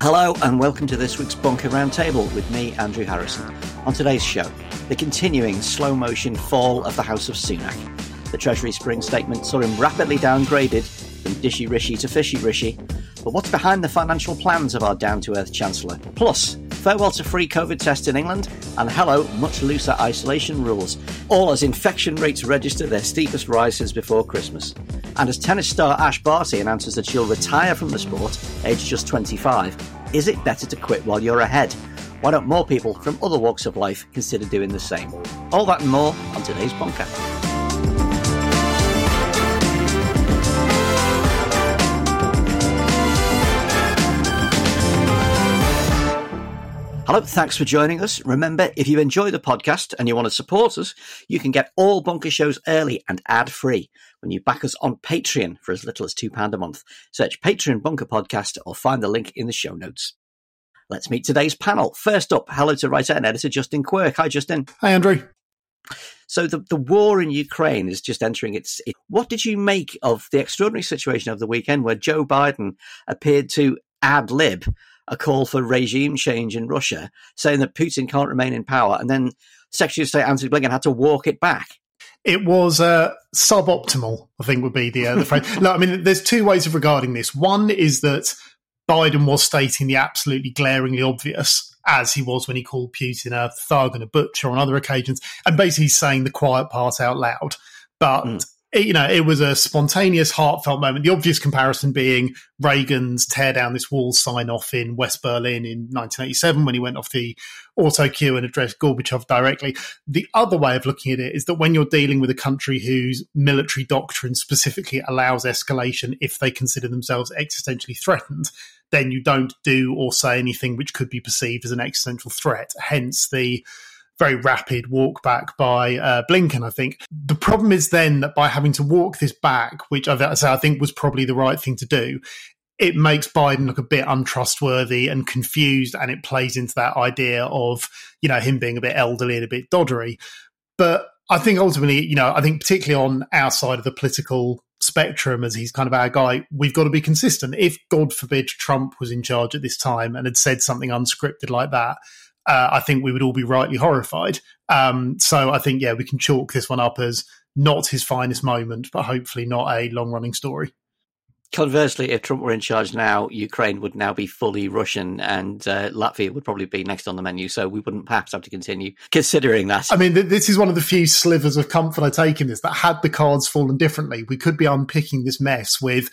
Hello and welcome to this week's Bunker Roundtable with me, Andrew Harrison. On today's show, the continuing slow-motion fall of the House of Sunak. The Treasury Spring statement saw him rapidly downgraded from dishy rishi to fishy rishi. But what's behind the financial plans of our down-to-earth Chancellor? Plus, farewell to free COVID tests in England, and hello, much looser isolation rules. All as infection rates register their steepest rises before Christmas. And as tennis star Ash Barty announces that she'll retire from the sport, aged just 25, is it better to quit while you're ahead? Why don't more people from other walks of life consider doing the same? All that and more on today's Bunker. Hello, thanks for joining us. Remember, if you enjoy the podcast and you want to support us, you can get all Bunker shows early and ad-free when you back us on Patreon for as little as £2 a month. Search Patreon Bunker Podcast or find the link in the show notes. Let's meet today's panel. First up, hello to writer and editor Justin Quirk. Hi, Justin. Hi, Andrew. So the war in Ukraine is just entering its... What did you make of the extraordinary situation of the weekend where Joe Biden appeared to ad-lib a call for regime change in Russia, saying that Putin can't remain in power, and then Secretary of State Antony Blinken had to walk it back? It was suboptimal, I think would be the phrase. No, I mean, there's two ways of regarding this. One is that Biden was stating the absolutely glaringly obvious, as he was when he called Putin a thug and a butcher on other occasions, and basically saying the quiet part out loud. But it was a spontaneous, heartfelt moment. The obvious comparison being Reagan's tear down this wall sign off in West Berlin in 1987 when he went off the auto cue and addressed Gorbachev directly. The other way of looking at it is that when you're dealing with a country whose military doctrine specifically allows escalation if they consider themselves existentially threatened, then you don't do or say anything which could be perceived as an existential threat. Hence the very rapid walk back by Blinken, I think. The problem is then that by having to walk this back, which I think was probably the right thing to do, it makes Biden look a bit untrustworthy and confused, and it plays into that idea of, him being a bit elderly and a bit doddery. But I think ultimately, I think particularly on our side of the political spectrum, as he's kind of our guy, we've got to be consistent. If, God forbid, Trump was in charge at this time and had said something unscripted like that, I think we would all be rightly horrified. So I think, we can chalk this one up as not his finest moment, but hopefully not a long-running story. Conversely, if Trump were in charge now, Ukraine would now be fully Russian, and Latvia would probably be next on the menu, so we wouldn't perhaps have to continue considering that. I mean, this is one of the few slivers of comfort I take in this, that had the cards fallen differently, we could be unpicking this mess with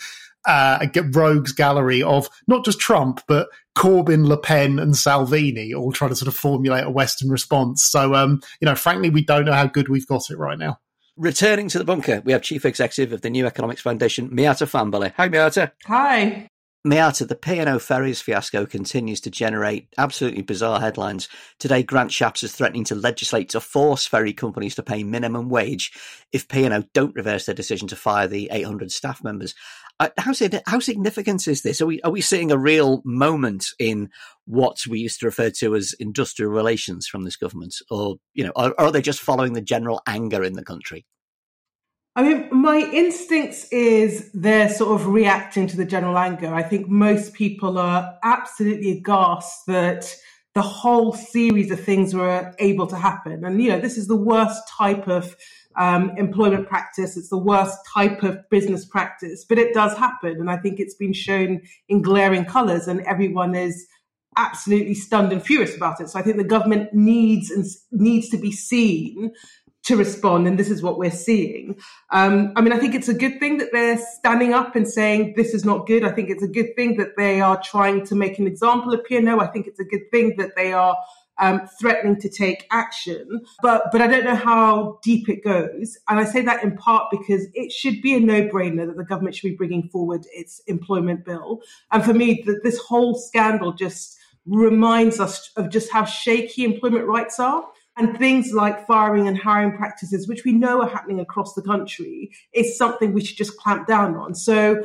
a rogues gallery of not just Trump, but Corbyn, Le Pen and Salvini all trying to sort of formulate a Western response. So, frankly, we don't know how good we've got it right now. Returning to the bunker, we have Chief Executive of the New Economics Foundation, Miata Fahnbulleh. Hi, Miata. Hi. Miata, the P&O Ferries fiasco continues to generate absolutely bizarre headlines. Today, Grant Shapps is threatening to legislate to force ferry companies to pay minimum wage if P&O don't reverse their decision to fire the 800 staff members. How significant is this? Are we seeing a real moment in what we used to refer to as industrial relations from this government? Or, are they just following the general anger in the country? I mean, my instincts is they're sort of reacting to the general anger. I think most people are absolutely aghast that the whole series of things were able to happen. And, this is the worst type of employment practice. It's the worst type of business practice, but it does happen. And I think it's been shown in glaring colours, and everyone is absolutely stunned and furious about it. So I think the government needs to be seen to respond, and this is what we're seeing. I think it's a good thing that they're standing up and saying this is not good. I think it's a good thing that they are trying to make an example of P&O. I think it's a good thing that they are threatening to take action, but I don't know how deep it goes. And I say that in part because it should be a no-brainer that the government should be bringing forward its employment bill. And for me, this whole scandal just reminds us of just how shaky employment rights are. And things like firing and hiring practices, which we know are happening across the country, is something we should just clamp down on. So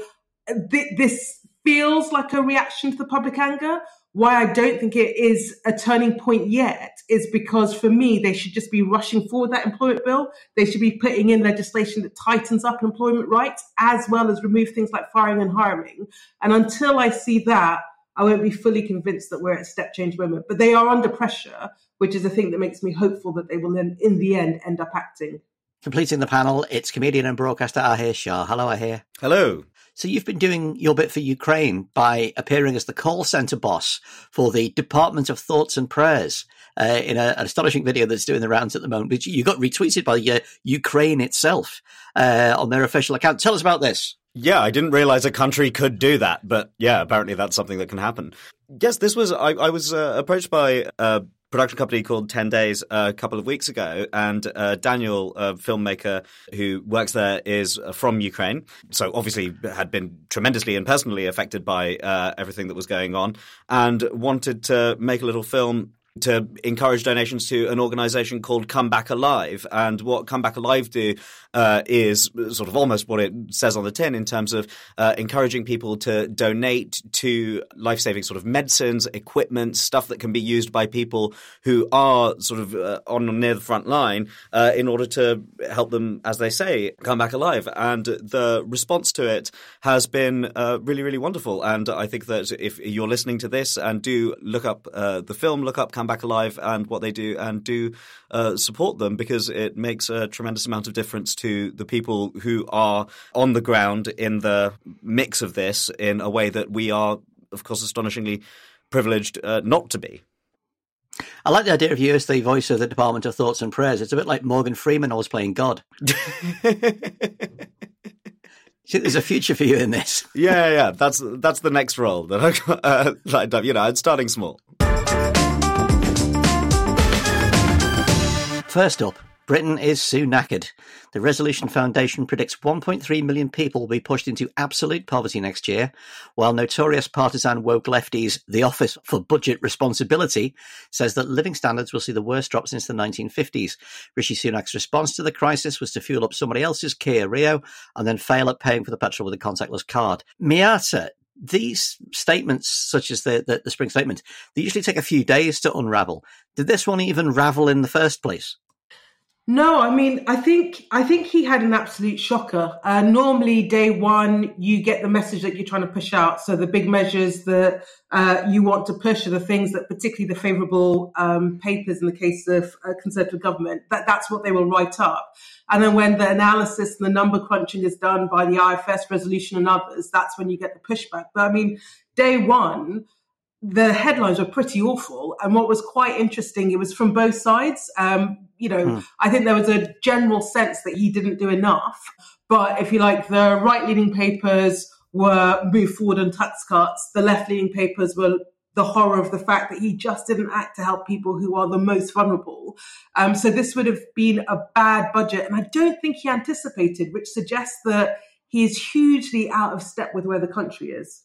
this feels like a reaction to the public anger. Why I don't think it is a turning point yet is because, for me, they should just be rushing forward that employment bill. They should be putting in legislation that tightens up employment rights, as well as remove things like firing and hiring. And until I see that, I won't be fully convinced that we're at a step change moment. But they are under pressure, which is the thing that makes me hopeful that they will then, in the end, end up acting. Completing the panel, it's comedian and broadcaster Ahir Shah. Hello, Ahir. Hello. So you've been doing your bit for Ukraine by appearing as the call centre boss for the Department of Thoughts and Prayers in an astonishing video that's doing the rounds at the moment, which you got retweeted by Ukraine itself on their official account. Tell us about this. Yeah, I didn't realize a country could do that, but yeah, apparently that's something that can happen. Yes, this was, I was approached by a production company called 10 Days a couple of weeks ago, and Daniel, a filmmaker who works there, is from Ukraine. So obviously had been tremendously and personally affected by everything that was going on, and wanted to make a little film to encourage donations to an organization called Come Back Alive. And what Come Back Alive do is sort of almost what it says on the tin in terms of encouraging people to donate to life-saving sort of medicines, equipment, stuff that can be used by people who are sort of on near the front line in order to help them, as they say, come back alive. And the response to it has been really, really wonderful. And I think that if you're listening to this and do look up the film, look up Come Back Alive and what they do, and do support them, because it makes a tremendous amount of difference to the people who are on the ground in the mix of this in a way that we are, of course, astonishingly privileged not to be. I like the idea of you as the voice of the Department of Thoughts and Prayers. It's a bit like Morgan Freeman always playing God. There's a future for you in this. Yeah. That's the next role that I've got. I'm starting small. First up, Britain is soon knackered. The Resolution Foundation predicts 1.3 million people will be pushed into absolute poverty next year, while notorious partisan woke lefties The Office for Budget Responsibility says that living standards will see the worst drop since the 1950s. Rishi Sunak's response to the crisis was to fuel up somebody else's Kia Rio and then fail at paying for the petrol with a contactless card. Miata, these statements, such as the spring statement, they usually take a few days to unravel. Did this one even ravel in the first place? No, I mean, I think he had an absolute shocker. Normally, day one, you get the message that you're trying to push out. So the big measures that you want to push are the things that, particularly the favourable papers in the case of Conservative government, that's what they will write up. And then when the analysis and the number crunching is done by the IFS resolution and others, that's when you get the pushback. But I mean, day one, the headlines were pretty awful. And what was quite interesting, it was from both sides. I think there was a general sense that he didn't do enough. But if you like, the right-leaning papers were move forward on tax cuts. The left-leaning papers were the horror of the fact that he just didn't act to help people who are the most vulnerable. So this would have been a bad budget. And I don't think he anticipated, which suggests that he is hugely out of step with where the country is.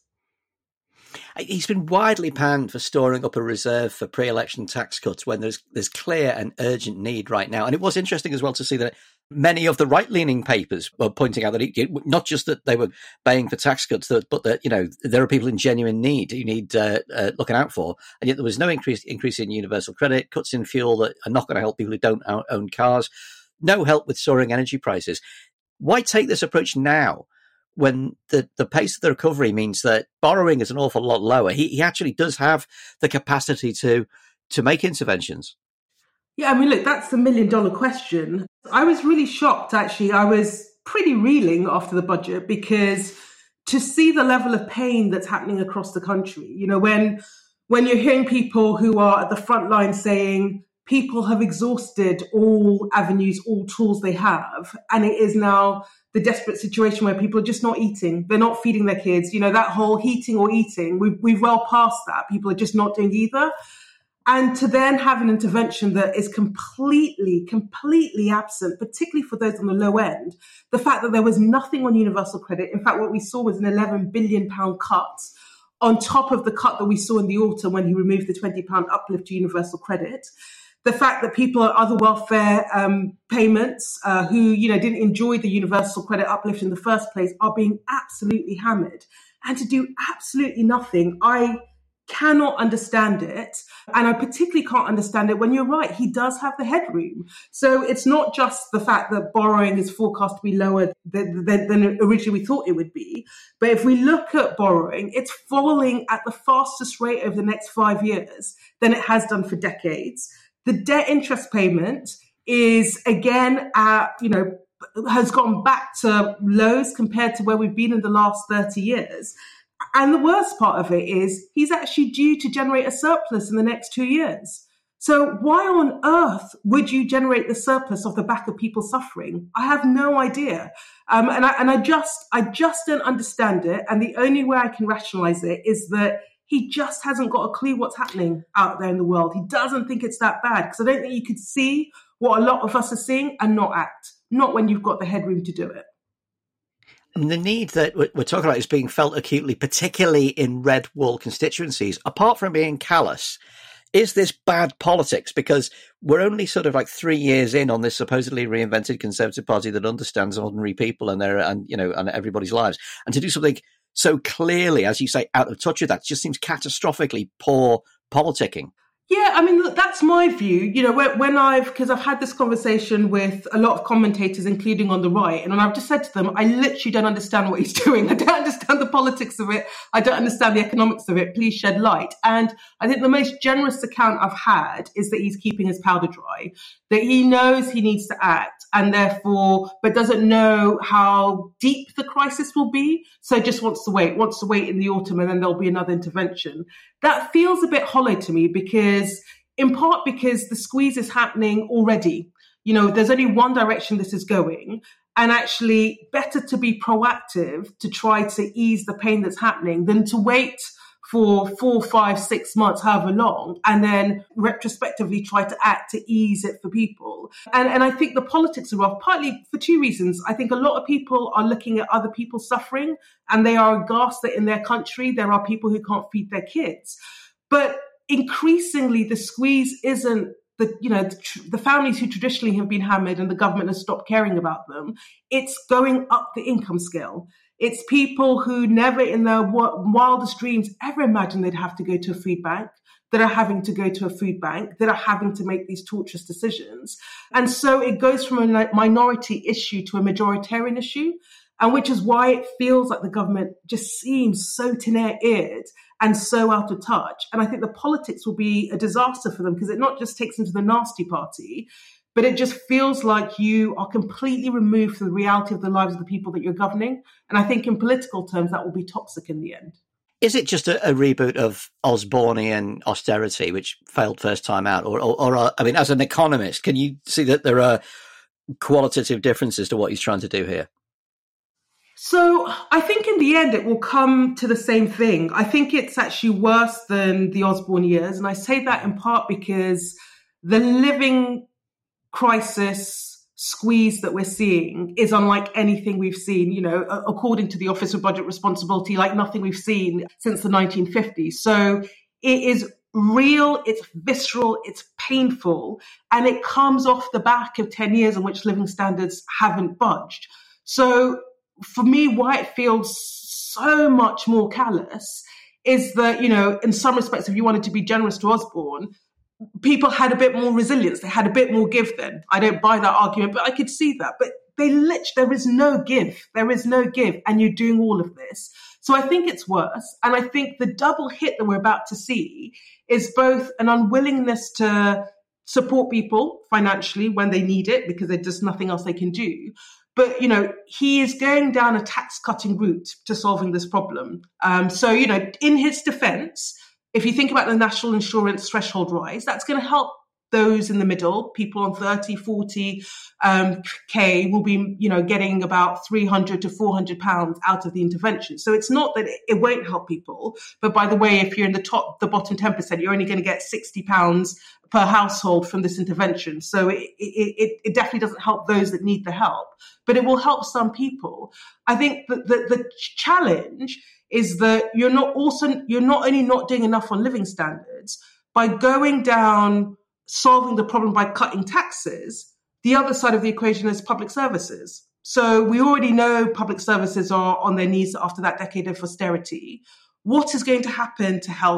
He's been widely panned for storing up a reserve for pre-election tax cuts when there's clear and urgent need right now. And it was interesting as well to see that many of the right-leaning papers were pointing out that not just that they were baying for tax cuts, but that there are people in genuine need who need looking out for, and yet there was no increase in universal credit, cuts in fuel that are not going to help people who don't own cars, no help with soaring energy prices. Why take this approach now, when the pace of the recovery means that borrowing is an awful lot lower? He actually does have the capacity to make interventions. Yeah, I mean, look, that's the million-dollar question. I was really shocked, actually. I was pretty reeling after the budget, because to see the level of pain that's happening across the country, when you're hearing people who are at the front line saying people have exhausted all avenues, all tools they have, and it is now the desperate situation where people are just not eating. They're not feeding their kids. That whole heating or eating, we've well past that. People are just not doing either. And to then have an intervention that is completely absent, particularly for those on the low end, the fact that there was nothing on universal credit. In fact, what we saw was an £11 billion cut on top of the cut that we saw in the autumn when he removed the £20 uplift to universal credit. The fact that people on other welfare payments who didn't enjoy the universal credit uplift in the first place are being absolutely hammered. And to do absolutely nothing, cannot understand it. And I particularly can't understand it when you're right, he does have the headroom. So it's not just the fact that borrowing is forecast to be lower than originally we thought it would be. But if we look at borrowing, it's falling at the fastest rate over the next 5 years than it has done for decades. The debt interest payment is again has gone back to lows compared to where we've been in the last 30 years. And the worst part of it is he's actually due to generate a surplus in the next 2 years. So why on earth would you generate the surplus off the back of people suffering? I have no idea. And I just don't understand it. And the only way I can rationalize it is that he just hasn't got a clue what's happening out there in the world. He doesn't think it's that bad, because I don't think you could see what a lot of us are seeing and not act, not when you've got the headroom to do it. And the need that we're talking about is being felt acutely, particularly in red wall constituencies. Apart from being callous, is this bad politics? Because we're only sort of like 3 years in on this supposedly reinvented Conservative Party that understands ordinary people and everybody's lives. And to do something so clearly, as you say, out of touch with that, just seems catastrophically poor politicking. Yeah, I mean, look, that's my view. You know, because I've had this conversation with a lot of commentators, including on the right, and I've just said to them, I literally don't understand what he's doing. I don't understand the politics of it. I don't understand the economics of it. Please shed light. And I think the most generous account I've had is that he's keeping his powder dry, that he knows he needs to act and therefore, but doesn't know how deep the crisis will be. So just wants to wait in the autumn, and then there'll be another intervention. That feels a bit hollow to me in part because the squeeze is happening already. You know, there's only one direction this is going, and actually better to be proactive to try to ease the pain that's happening than to wait for 4, 5, 6 months, however long, and then retrospectively try to act to ease it for people. And I think the politics are off, partly for two reasons. I think a lot of people are looking at other people suffering, and they are aghast that in their country there are people who can't feed their kids. But increasingly, the squeeze isn't the families who traditionally have been hammered and the government has stopped caring about them. It's going up the income scale. It's people who never in their wildest dreams ever imagined they'd have to go to a food bank, that are having to go to a food bank, that are having to make these torturous decisions. And so it goes from a minority issue to a majoritarian issue, and which is why it feels like the government just seems so tin-eared and so out of touch. And I think the politics will be a disaster for them, because it not just takes them to the nasty party, but it just feels like you are completely removed from the reality of the lives of the people that you're governing. And I think in political terms, that will be toxic in the end. Is it just a reboot of Osbornean austerity, which failed first time out? Or I mean, as an economist, can you see that there are qualitative differences to what he's trying to do here? So I think in the end, it will come to the same thing. I think it's actually worse than the Osborne years. And I say that in part because the living crisis squeeze that we're seeing is unlike anything we've seen, you know, according to the Office of Budget Responsibility, like nothing we've seen since the 1950s. So it is real, it's visceral, it's painful, and it comes off the back of 10 years in which living standards haven't budged. So for me, why it feels so much more callous is that, you know, in some respects, if you wanted to be generous to Osborne, people had a bit more resilience. They had a bit more give then. I don't buy that argument, but I could see that. But there is no give. There is no give. And you're doing all of this. So I think it's worse. And I think the double hit that we're about to see is both an unwillingness to support people financially when they need it, because there's just nothing else they can do. But, you know, he is going down a tax-cutting route to solving this problem. So, you know, in his defense, if you think about the national insurance threshold rise, that's going to help those in the middle. People on 30, 40 K will be, you know, getting about £300 to £400 out of the intervention. So it's not that it won't help people. But by the way, if you're in the bottom 10%, you're only going to get £60 per household from this intervention. So it definitely doesn't help those that need the help, but it will help some people. I think that the challenge is that you're not only not doing enough on living standards by going down solving the problem by cutting taxes. The other side of the equation is public services. So we already know public services are on their knees after that decade of austerity. What is going to happen to health,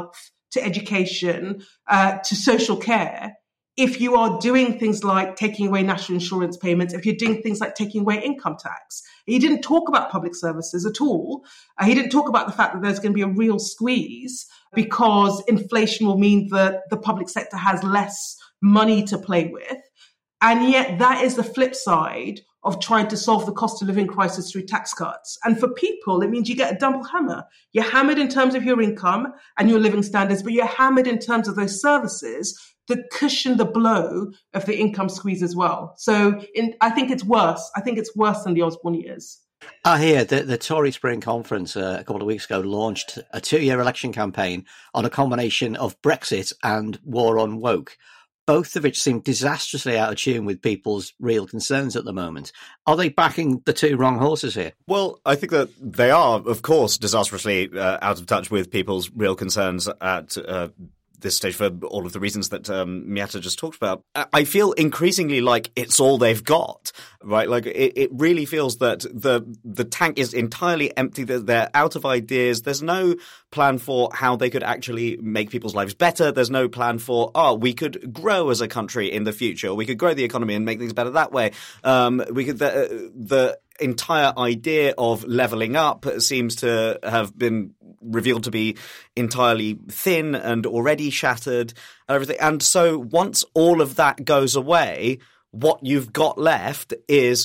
to education, to social care, if you are doing things like taking away national insurance payments, if you're doing things like taking away income tax. He didn't talk about public services at all. He didn't talk about the fact that there's going to be a real squeeze because inflation will mean that the public sector has less money to play with. And yet that is the flip side of trying to solve the cost of living crisis through tax cuts. And for people, it means you get a double hammer. You're hammered in terms of your income and your living standards, but you're hammered in terms of those services that cushion the blow of the income squeeze as well. So I think it's worse. I think it's worse than the Osborne years. I hear the Tory Spring Conference a couple of weeks ago launched a 2-year election campaign on a combination of Brexit and war on woke, both of which seem disastrously out of tune with people's real concerns at the moment. Are they backing the two wrong horses here? Well, I think that they are, of course, disastrously out of touch with people's real concerns at this stage for all of the reasons that Miatta just talked about. I feel increasingly like it's all they've got, right? Like it really feels that the tank is entirely empty. They're out of ideas. There's no plan for how they could actually make people's lives better. There's no plan for, we could grow as a country in the future. We could grow the economy and make things better that way. We could the entire idea of levelling up seems to have been revealed to be entirely thin and already shattered and everything. And so once all of that goes away, what you've got left is,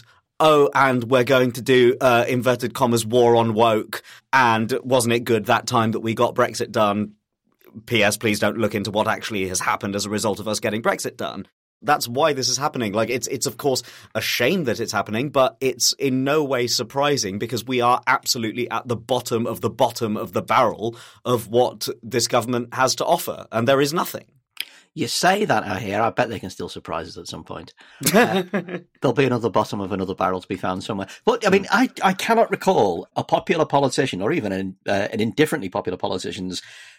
and we're going to do, inverted commas, war on woke. And wasn't it good that time that we got Brexit done? P.S. Please don't look into what actually has happened as a result of us getting Brexit done. That's why this is happening. Like, it's of course a shame that it's happening, but it's in no way surprising because we are absolutely at the bottom of the barrel of what this government has to offer, and there is nothing. You say that out here. I bet they can still surprise us at some point. There'll be another bottom of another barrel to be found somewhere. But, I mean, I cannot recall a popular politician or even an indifferently popular politician's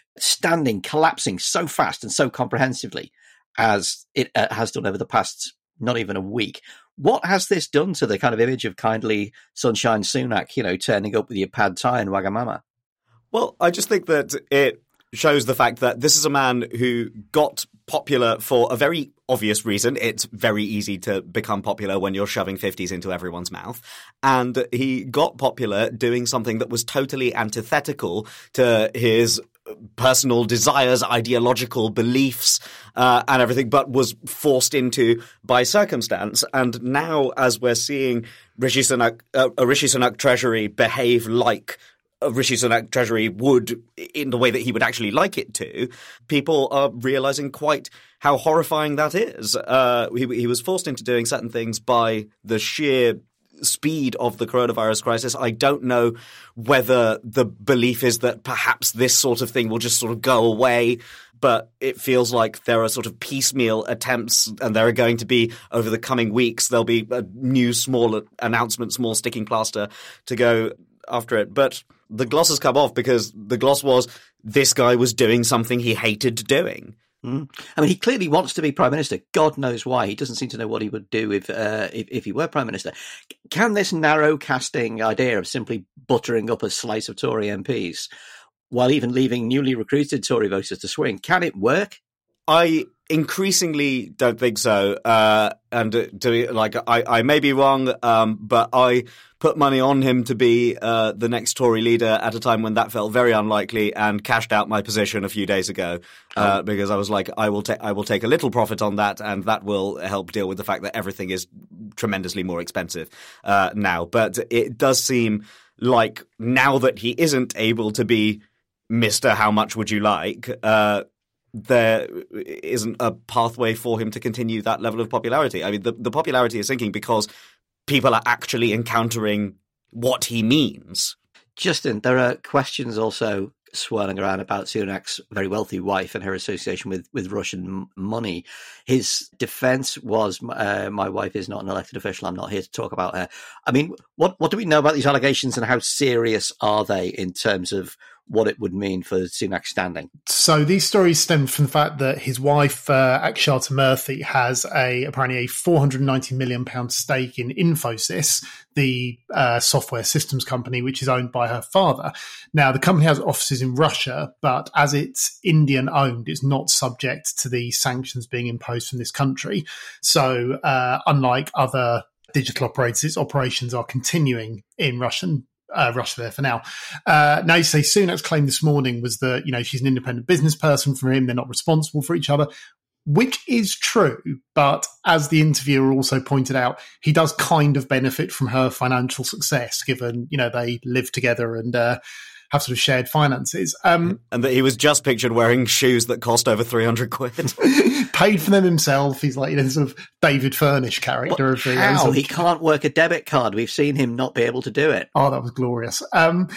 collapsing so fast and so comprehensively as it has done over the past not even a week. What has this done to the kind of image of kindly Sunshine Sunak, turning up with your pad thai and Wagamama? Well, I just think that it shows the fact that this is a man who got popular for a very obvious reason. It's very easy to become popular when you're shoving 50s into everyone's mouth. And he got popular doing something that was totally antithetical to his personal desires, ideological beliefs, and everything, but was forced into by circumstance. And now, as we're seeing Rishi Sunak Treasury behave like a Rishi Sunak Treasury would in the way that he would actually like it to, people are realizing quite how horrifying that is. He was forced into doing certain things by the sheer speed of the coronavirus crisis. I don't know whether the belief is that perhaps this sort of thing will just sort of go away, but it feels like there are sort of piecemeal attempts, and there are going to be, over the coming weeks, there'll be a new small announcement, small sticking plaster to go after it. But the gloss has come off because the gloss was this guy was doing something he hated doing. I mean, he clearly wants to be Prime Minister. God knows why. He doesn't seem to know what he would do if he were Prime Minister. Can this narrow casting idea of simply buttering up a slice of Tory MPs while even leaving newly recruited Tory voters to swing, can it work? I increasingly don't think so. I may be wrong, but I put money on him to be the next Tory leader at a time when that felt very unlikely, and cashed out my position a few days ago because I was like, I will take a little profit on that, and that will help deal with the fact that everything is tremendously more expensive now. But it does seem like now that he isn't able to be Mr. How Much Would You Like, there isn't a pathway for him to continue that level of popularity. I mean, the popularity is sinking because people are actually encountering what he means. Justin, there are questions also swirling around about Sunak's very wealthy wife and her association with Russian money. His defense was, my wife is not an elected official. I'm not here to talk about her. I mean, what do we know about these allegations, and how serious are they in terms of what it would mean for Sunak's standing? So these stories stem from the fact that his wife, Akshata Murthy, has apparently a £490 million stake in Infosys, the software systems company, which is owned by her father. Now, the company has offices in Russia, but as it's Indian-owned, it's not subject to the sanctions being imposed from this country. So unlike other digital operators, its operations are continuing in Russia there for now. Now, you say Sunak's claim this morning was that, she's an independent business person from him. They're not responsible for each other, which is true. But as the interviewer also pointed out, he does kind of benefit from her financial success, given, they live together and have sort of shared finances. And that he was just pictured wearing shoes that cost over 300 quid. Paid for them himself. He's like, sort of David Furnish character. But how? He can't work a debit card. We've seen him not be able to do it. Oh, that was glorious. So on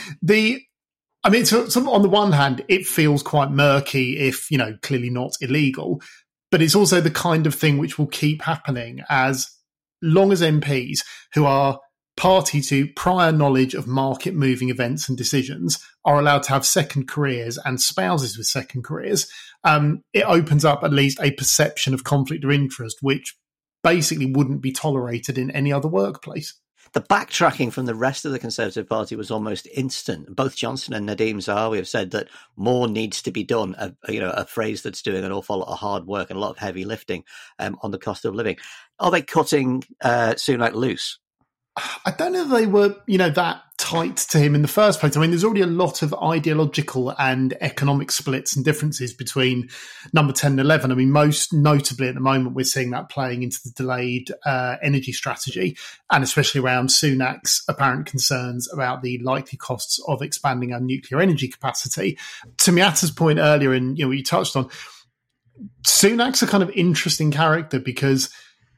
the one hand, it feels quite murky if, clearly not illegal, but it's also the kind of thing which will keep happening as long as MPs who are party to prior knowledge of market moving events and decisions are allowed to have second careers and spouses with second careers. It opens up at least a perception of conflict of interest, which basically wouldn't be tolerated in any other workplace. The backtracking from the rest of the Conservative Party was almost instant. Both Johnson and Nadhim Zahawi have said that more needs to be done, a phrase that's doing an awful lot of hard work and a lot of heavy lifting on the cost of living. Are they cutting Sunak loose? I don't know if they were, that tight to him in the first place. I mean, there's already a lot of ideological and economic splits and differences between number 10 and 11. I mean, most notably at the moment, we're seeing that playing into the delayed energy strategy, and especially around Sunak's apparent concerns about the likely costs of expanding our nuclear energy capacity. To Miata's point earlier, and what you touched on, Sunak's a kind of interesting character because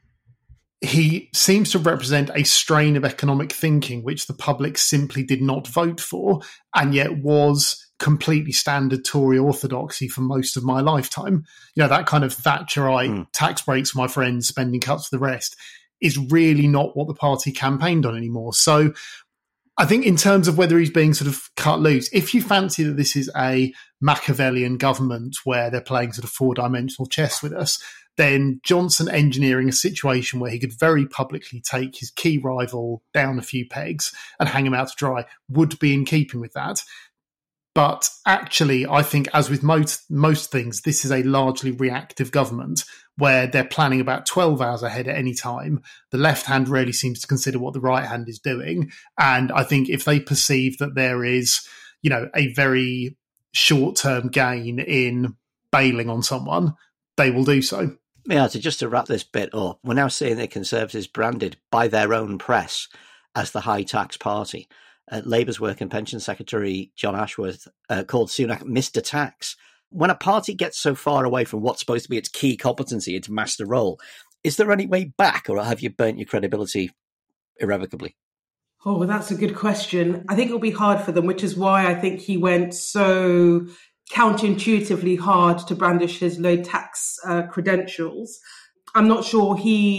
he seems to represent a strain of economic thinking which the public simply did not vote for, and yet was completely standard Tory orthodoxy for most of my lifetime. That kind of Thatcherite tax breaks for my friends, spending cuts for the rest, is really not what the party campaigned on anymore. So I think in terms of whether he's being sort of cut loose, if you fancy that this is a Machiavellian government where they're playing sort of four-dimensional chess with us, then Johnson engineering a situation where he could very publicly take his key rival down a few pegs and hang him out to dry would be in keeping with that. But actually, I think, as with most things, this is a largely reactive government where they're planning about 12 hours ahead at any time. The left hand rarely seems to consider what the right hand is doing. And I think if they perceive that there is, a very short-term gain in bailing on someone, they will do so. Just to wrap this bit up, we're now seeing the Conservatives branded by their own press as the high tax party. Labour's Work and Pension Secretary John Ashworth called Sunak Mr. Tax. When a party gets so far away from what's supposed to be its key competency, its master role, is there any way back, or have you burnt your credibility irrevocably? Oh, well, that's a good question. I think it'll be hard for them, which is why I think he went so counterintuitively hard to brandish his low tax credentials. I'm not sure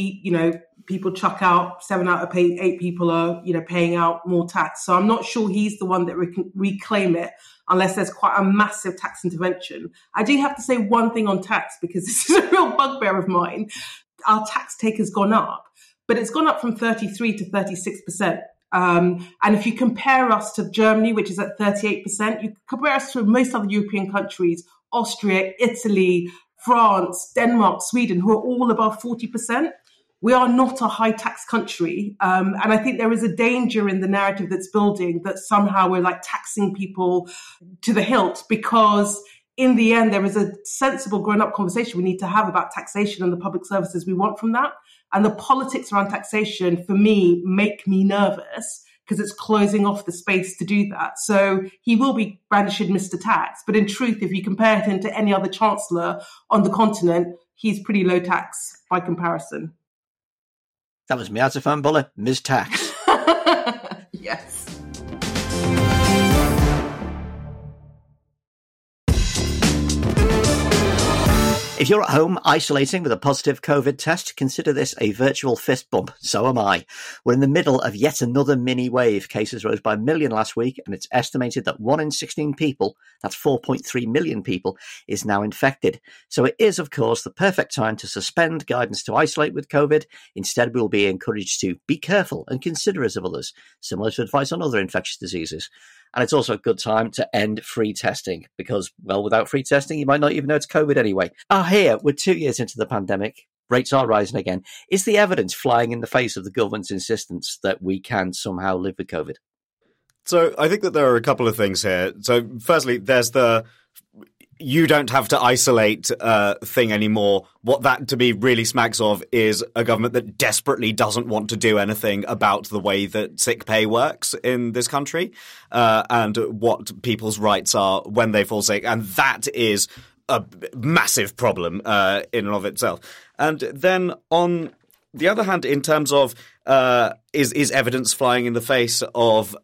people chuck out 7 out of 8 people are, paying out more tax. So I'm not sure he's the one that can reclaim it unless there's quite a massive tax intervention. I do have to say one thing on tax, because this is a real bugbear of mine. Our tax take has gone up, but it's gone up from 33 to 36%. And if you compare us to Germany, which is at 38%, you compare us to most other European countries, Austria, Italy, France, Denmark, Sweden, who are all above 40%. We are not a high tax country. And I think there is a danger in the narrative that's building that somehow we're like taxing people to the hilt, because in the end, there is a sensible grown-up conversation we need to have about taxation and the public services we want from that. And the politics around taxation, for me, make me nervous because it's closing off the space to do that. So he will be brandishing Mr. Tax. But in truth, if you compare him to any other chancellor on the continent, he's pretty low tax by comparison. That was Miata Fanbuller, Ms. Tax. Yes. If you're at home isolating with a positive COVID test, consider this a virtual fist bump. So am I. We're in the middle of yet another mini wave. Cases rose by 1 million last week, and it's estimated that 1 in 16 people, that's 4.3 million people, is now infected. So it is, of course, the perfect time to suspend guidance to isolate with COVID. Instead, we'll be encouraged to be careful and considerate of others, similar to advice on other infectious diseases. And it's also a good time to end free testing because, well, without free testing, you might not even know it's COVID anyway. Here, we're 2 years into the pandemic. Rates are rising again. Is the evidence flying in the face of the government's insistence that we can somehow live with COVID? So I think that there are a couple of things here. So firstly, there's the you don't have to isolate thing anymore. What that to me really smacks of is a government that desperately doesn't want to do anything about the way that sick pay works in this country and what people's rights are when they fall sick. And that is a massive problem in and of itself. And then on the other hand, in terms of is evidence flying in the face of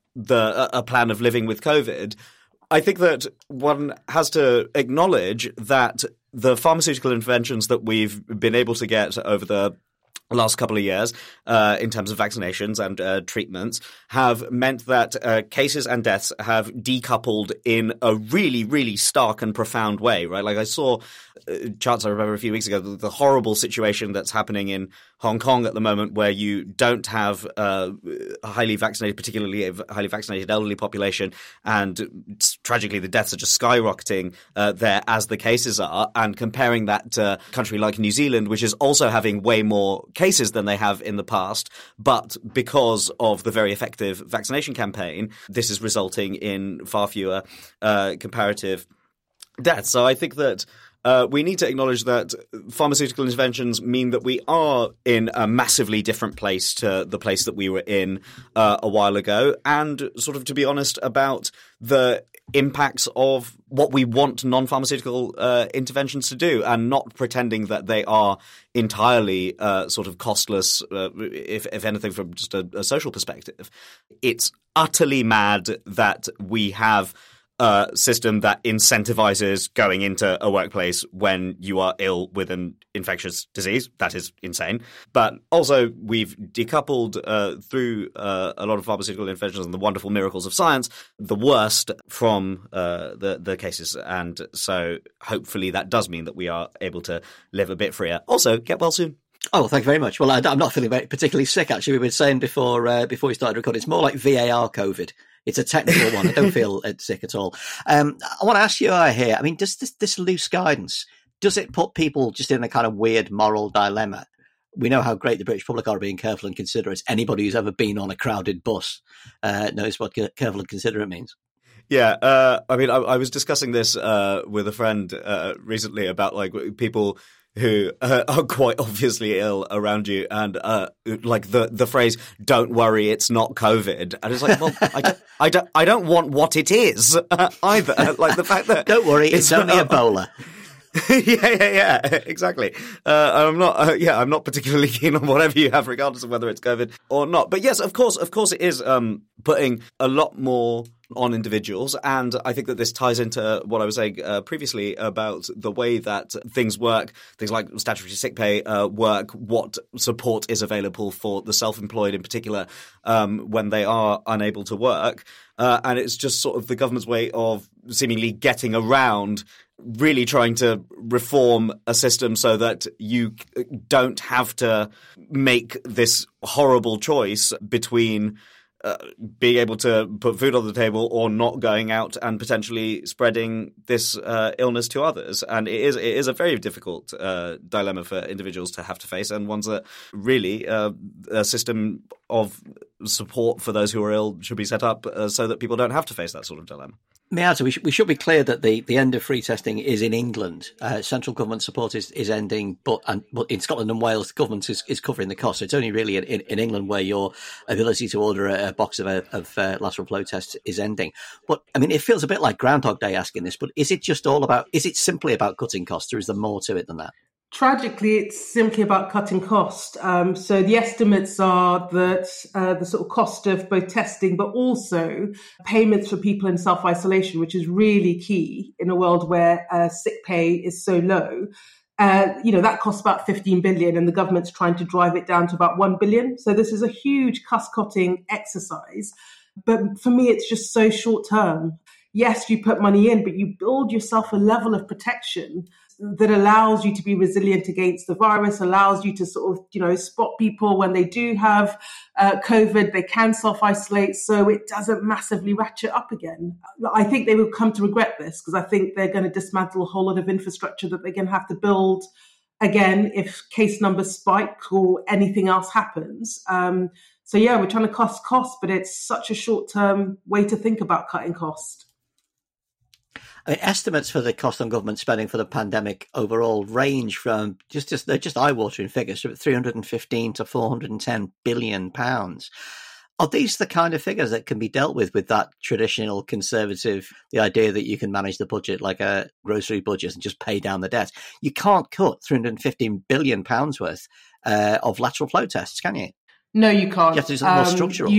a plan of living with COVID, I think that one has to acknowledge that the pharmaceutical interventions that we've been able to get over the last couple of years in terms of vaccinations and treatments have meant that cases and deaths have decoupled in a really, really stark and profound way, right? Like I saw charts I remember a few weeks ago, the horrible situation that's happening in Hong Kong at the moment where you don't have a highly vaccinated, particularly a highly vaccinated elderly population, and tragically the deaths are just skyrocketing there as the cases are, and comparing that to a country like New Zealand, which is also having way more cases than they have in the past, but because of the very effective vaccination campaign, this is resulting in far fewer comparative deaths. So I think that we need to acknowledge that pharmaceutical interventions mean that we are in a massively different place to the place that we were in a while ago, and sort of, to be honest, about the impacts of what we want non-pharmaceutical interventions to do, and not pretending that they are entirely sort of costless, if anything, from just a social perspective. It's utterly mad that we have a system that incentivizes going into a workplace when you are ill with an infectious disease. That is insane. But also we've decoupled through a lot of pharmaceutical interventions and the wonderful miracles of science, the worst from the cases. And so hopefully that does mean that we are able to live a bit freer. Also, get well soon. Oh, thank you very much. Well, I'm not feeling particularly sick, actually. We were saying before we started recording, it's more like VAR COVID. It's a technical one. I don't feel sick at all. I want to ask you here, I mean, does this loose guidance, does it put people just in a kind of weird moral dilemma? We know how great the British public are being careful and considerate. Anybody who's ever been on a crowded bus knows what careful and considerate means. Yeah, I mean, I was discussing this with a friend recently about like people who are quite obviously ill around you, and like the phrase ""Don't worry, it's not COVID," and it's like, well, I don't want what it is either. Like the fact that don't worry, it's only Ebola. yeah, exactly. I'm not particularly keen on whatever you have, regardless of whether it's COVID or not. But yes, of course, it is putting a lot more on individuals, and I think that this ties into what I was saying previously about the way that things work, things like statutory sick pay work, what support is available for the self-employed in particular when they are unable to work, and it's just sort of the government's way of seemingly getting around really trying to reform a system so that you don't have to make this horrible choice between being able to put food on the table or not going out and potentially spreading this illness to others. And it is a very difficult dilemma for individuals to have to face, and ones that really a system of support for those who are ill should be set up so that people don't have to face that sort of dilemma. Miata, we should be clear that the end of free testing is in England. Central government support is ending, but in Scotland and Wales, the government is covering the cost. So it's only really in England where your ability to order a box of lateral flow tests is ending. But I mean, it feels a bit like Groundhog Day asking this, but is it simply about cutting costs, or is there more to it than that? Tragically, it's simply about cutting cost. So the estimates are that the sort of cost of both testing, but also payments for people in self-isolation, which is really key in a world where sick pay is so low. That costs about 15 billion and the government's trying to drive it down to about 1 billion. So this is a huge cost-cutting exercise. But for me, it's just so short-term. Yes, you put money in, but you build yourself a level of protection that allows you to be resilient against the virus, allows you to sort of, spot people when they do have COVID, they can self-isolate, so it doesn't massively ratchet up again. I think they will come to regret this because I think they're going to dismantle a whole lot of infrastructure that they're going to have to build again if case numbers spike or anything else happens. So we're trying to cut costs, but it's such a short-term way to think about cutting costs. I mean, estimates for the cost on government spending for the pandemic overall range from they're just eye-watering figures, from 315 to 410 billion pounds. Are these the kind of figures that can be dealt with that traditional conservative, the idea that you can manage the budget like a grocery budget and just pay down the debt? You can't cut 315 billion pounds worth of lateral flow tests, can you? No, you can't. You have to do something more structural.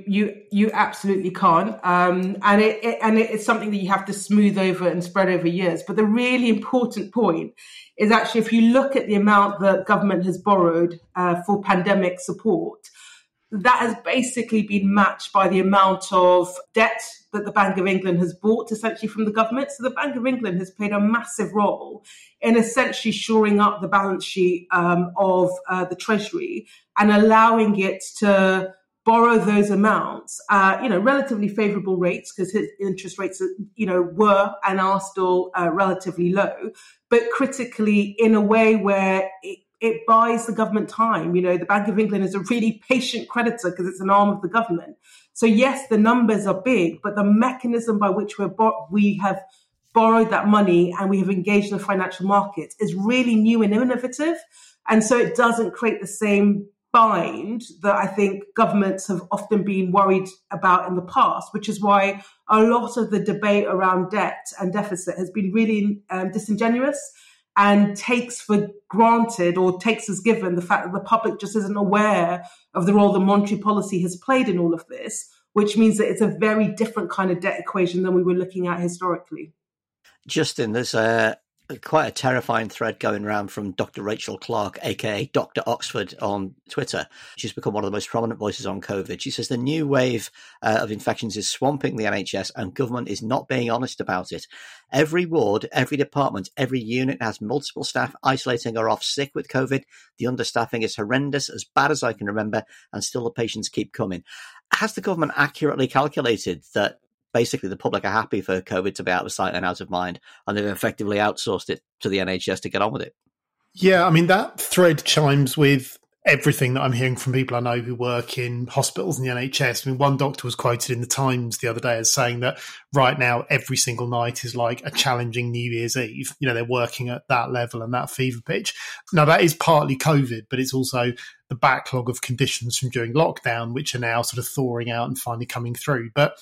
You absolutely can't. And it's something that you have to smooth over and spread over years. But the really important point is actually if you look at the amount that government has borrowed for pandemic support, that has basically been matched by the amount of debt that the Bank of England has bought essentially from the government. So the Bank of England has played a massive role in essentially shoring up the balance sheet of the Treasury and allowing it to borrow those amounts, relatively favourable rates because his interest rates, were and are still relatively low, but critically in a way where it buys the government time. The Bank of England is a really patient creditor because it's an arm of the government. So yes, the numbers are big, but the mechanism by which we have borrowed that money and we have engaged in the financial markets is really new and innovative. And so it doesn't create the same bind that I think governments have often been worried about in the past, which is why a lot of the debate around debt and deficit has been really disingenuous and takes for granted or takes as given the fact that the public just isn't aware of the role that monetary policy has played in all of this, which means that it's a very different kind of debt equation than we were looking at historically. Justin, there's quite a terrifying thread going around from Dr. Rachel Clark, aka Dr. Oxford, on Twitter. She's become one of the most prominent voices on COVID. She says the new wave of infections is swamping the NHS and government is not being honest about it. Every ward, every department, every unit has multiple staff isolating or off sick with COVID. The understaffing is horrendous, as bad as I can remember, and still the patients keep coming. Has the government accurately calculated that basically the public are happy for COVID to be out of sight and out of mind, and they've effectively outsourced it to the NHS to get on with it? Yeah, I mean, that thread chimes with everything that I'm hearing from people I know who work in hospitals and the NHS. I mean, one doctor was quoted in the Times the other day as saying that right now every single night is like a challenging New Year's Eve. They're working at that level and that fever pitch. Now, that is partly COVID, but it's also the backlog of conditions from during lockdown, which are now sort of thawing out and finally coming through. But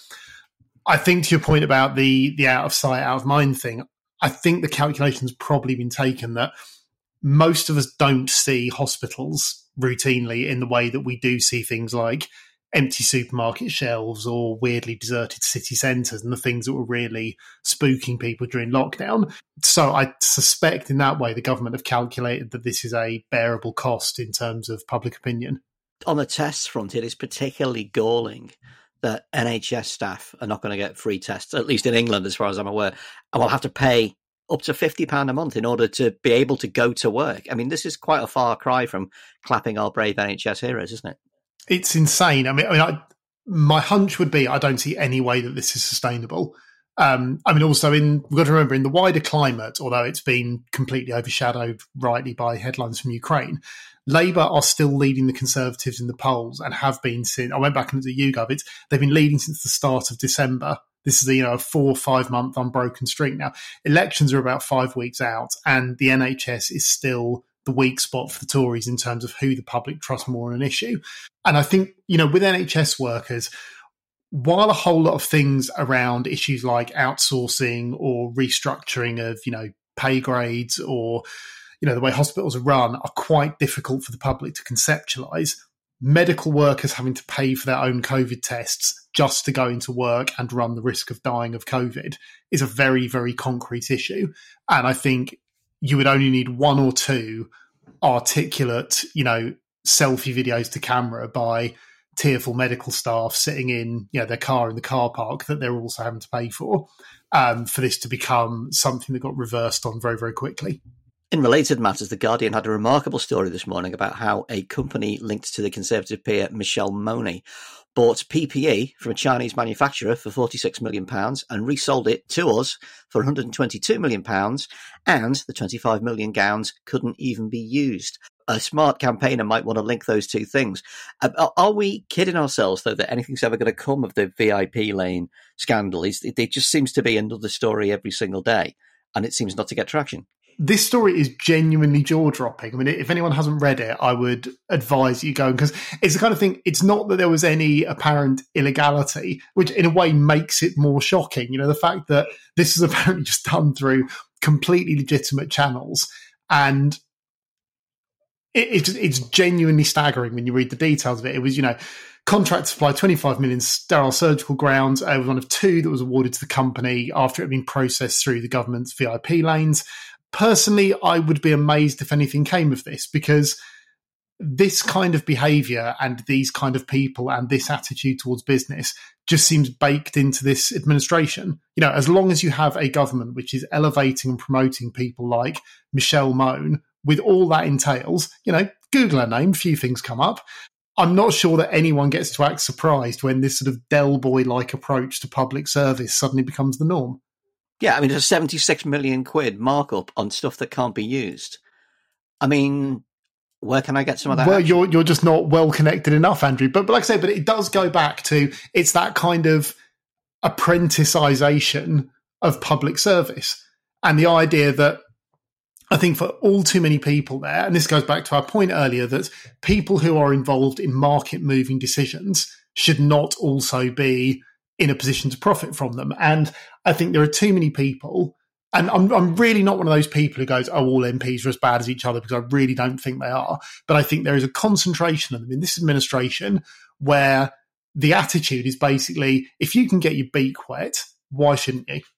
I think to your point about the out of sight, out of mind thing, I think the calculation's probably been taken that most of us don't see hospitals routinely in the way that we do see things like empty supermarket shelves or weirdly deserted city centres and the things that were really spooking people during lockdown. So I suspect in that way the government have calculated that this is a bearable cost in terms of public opinion. On the tests front, it is particularly galling that NHS staff are not going to get free tests, at least in England, as far as I'm aware, and will have to pay up to £50 a month in order to be able to go to work. I mean, this is quite a far cry from clapping our brave NHS heroes, isn't it? It's insane. I mean, my hunch would be I don't see any way that this is sustainable. Also, we've got to remember, in the wider climate, although it's been completely overshadowed rightly by headlines from Ukraine, Labour are still leading the Conservatives in the polls and have been since. I went back and looked at YouGov. They've been leading since the start of December. This is a 4 or 5 month unbroken streak now. Elections are about 5 weeks out, and the NHS is still the weak spot for the Tories in terms of who the public trust more on an issue. And I think, with NHS workers, while a whole lot of things around issues like outsourcing or restructuring of, pay grades or, the way hospitals are run are quite difficult for the public to conceptualise, medical workers having to pay for their own COVID tests just to go into work and run the risk of dying of COVID is a very, very concrete issue. And I think you would only need one or two articulate, selfie videos to camera by tearful medical staff sitting in their car in the car park that they're also having to pay for this to become something that got reversed on very, very quickly. In related matters, The Guardian had a remarkable story this morning about how a company linked to the Conservative peer Michelle Mone bought PPE from a Chinese manufacturer for £46 million and resold it to us for £122 million, and the 25 million gowns couldn't even be used. A smart campaigner might want to link those two things. Are we kidding ourselves, though, that anything's ever going to come of the VIP lane scandal? It just seems to be another story every single day, and it seems not to get traction. This story is genuinely jaw-dropping. I mean, if anyone hasn't read it, I would advise you go, because it's the kind of thing, it's not that there was any apparent illegality, which in a way makes it more shocking. The fact that this is apparently just done through completely legitimate channels, and it's genuinely staggering when you read the details of it. It was, contract to supply 25 million sterile surgical gowns. It was one of two that was awarded to the company after it had been processed through the government's VIP lanes. Personally, I would be amazed if anything came of this, because this kind of behaviour and these kind of people and this attitude towards business just seems baked into this administration. As long as you have a government which is elevating and promoting people like Michelle Mone, with all that entails, Google her name, few things come up. I'm not sure that anyone gets to act surprised when this sort of Del Boy-like approach to public service suddenly becomes the norm. Yeah, I mean, there's a 76 million quid markup on stuff that can't be used. I mean, where can I get some of that? Well, you're just not well connected enough, Andrew. But like I say, but it does go back to, it's that kind of apprenticisation of public service, and the idea that I think for all too many people there, and this goes back to our point earlier, that people who are involved in market-moving decisions should not also be in a position to profit from them. And I think there are too many people, and I'm really not one of those people who goes, oh, all MPs are as bad as each other, because I really don't think they are. But I think there is a concentration of them in this administration where the attitude is basically, if you can get your beak wet, why shouldn't you?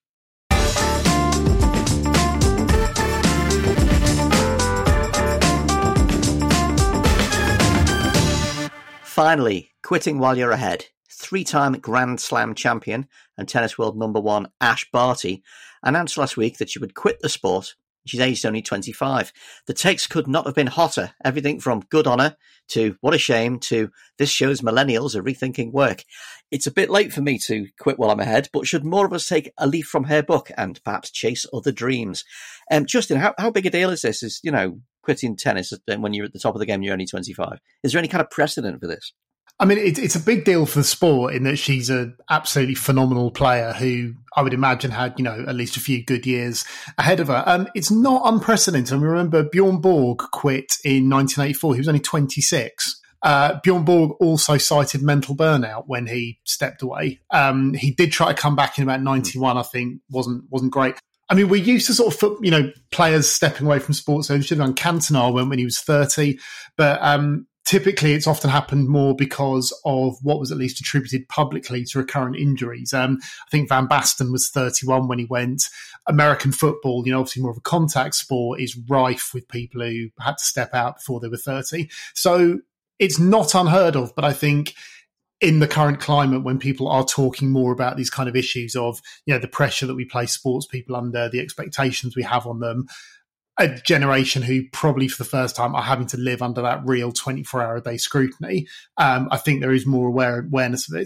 Finally, quitting while you're ahead. 3-time Grand Slam champion and tennis world number one Ash Barty announced last week that she would quit the sport. She's aged only 25. The takes could not have been hotter. Everything from good on her to what a shame to this shows millennials are rethinking work. It's a bit late for me to quit while I'm ahead, but should more of us take a leaf from her book and perhaps chase other dreams? Justin, how big a deal is this? Is, quitting tennis when you're at the top of the game and you're only 25? Is there any kind of precedent for this? I mean, it's a big deal for the sport in that she's an absolutely phenomenal player who I would imagine had, at least a few good years ahead of her. It's not unprecedented. I mean, remember Bjorn Borg quit in 1984. He was only 26. Bjorn Borg also cited mental burnout when he stepped away. He did try to come back in about 91, I think, wasn't great. I mean, we're used to sort of, players stepping away from sports. So should have done Cantona when he was 30, but typically it's often happened more because of what was at least attributed publicly to recurrent injuries. I think Van Basten was 31 when he went. American football, obviously more of a contact sport, is rife with people who had to step out before they were 30. So it's not unheard of, but I think in the current climate, when people are talking more about these kind of issues of, the pressure that we place sports people under, the expectations we have on them, a generation who probably for the first time are having to live under that real 24-hour-a-day scrutiny, I think there is more awareness of it.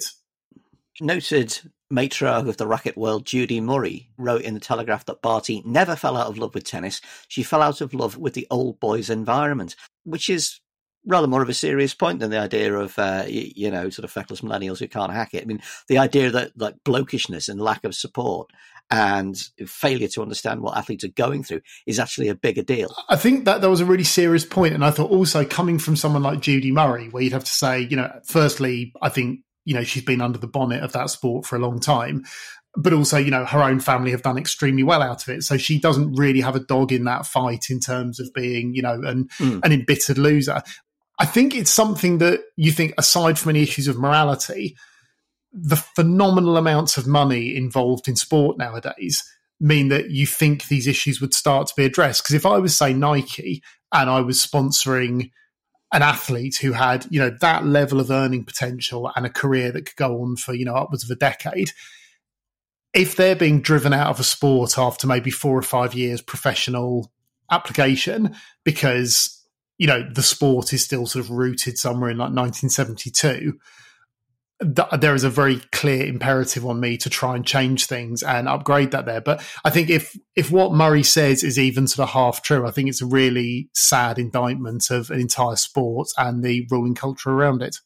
Noted matriarch of the racket world, Judy Murray, wrote in the Telegraph that Barty never fell out of love with tennis. She fell out of love with the old boys environment, which is rather more of a serious point than the idea of, sort of feckless millennials who can't hack it. I mean, the idea that like blokishness and lack of support and failure to understand what athletes are going through is actually a bigger deal. I think that was a really serious point. And I thought also coming from someone like Judy Murray, where you'd have to say, firstly, I think, she's been under the bonnet of that sport for a long time. But also, her own family have done extremely well out of it. So she doesn't really have a dog in that fight in terms of being, an embittered loser. I think it's something that you think, aside from any issues of morality, the phenomenal amounts of money involved in sport nowadays mean that you think these issues would start to be addressed? Because if I was, say, Nike and I was sponsoring an athlete who had, that level of earning potential and a career that could go on for, upwards of a decade, if they're being driven out of a sport after maybe 4 or 5 years professional application because, the sport is still sort of rooted somewhere in like 1972, there is a very clear imperative on me to try and change things and upgrade that there. But I think if what Murray says is even sort of half true, I think it's a really sad indictment of an entire sport and the ruling culture around it.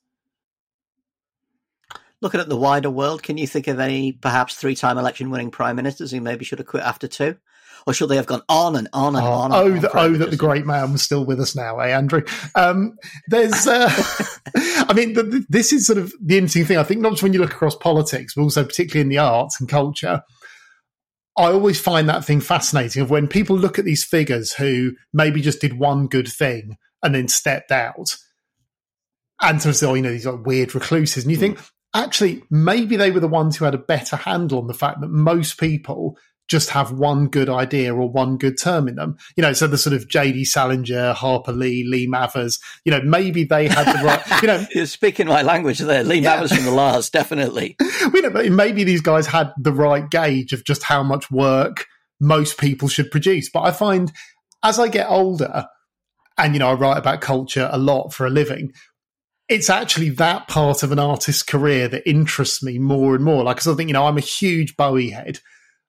Looking at the wider world, can you think of any perhaps 3-time election-winning prime ministers who maybe should have quit after 2? Or should they have gone on and on and on? That the great man was still with us now, Andrew? There's, this is sort of the interesting thing. I think not just when you look across politics, but also particularly in the arts and culture. I always find that thing fascinating of when people look at these figures who maybe just did one good thing and then stepped out and sort of say, these are weird recluses. And you think, actually, maybe they were the ones who had a better handle on the fact that most people just have one good idea or one good term in them. So the sort of J.D. Salinger, Harper Lee, Lee Mavers, maybe they had the right, You're speaking my language there. Lee Mavers from the Lars, definitely. Maybe these guys had the right gauge of just how much work most people should produce. But I find as I get older and, I write about culture a lot for a living, it's actually that part of an artist's career that interests me more and more. Like, I think, I'm a huge Bowie head.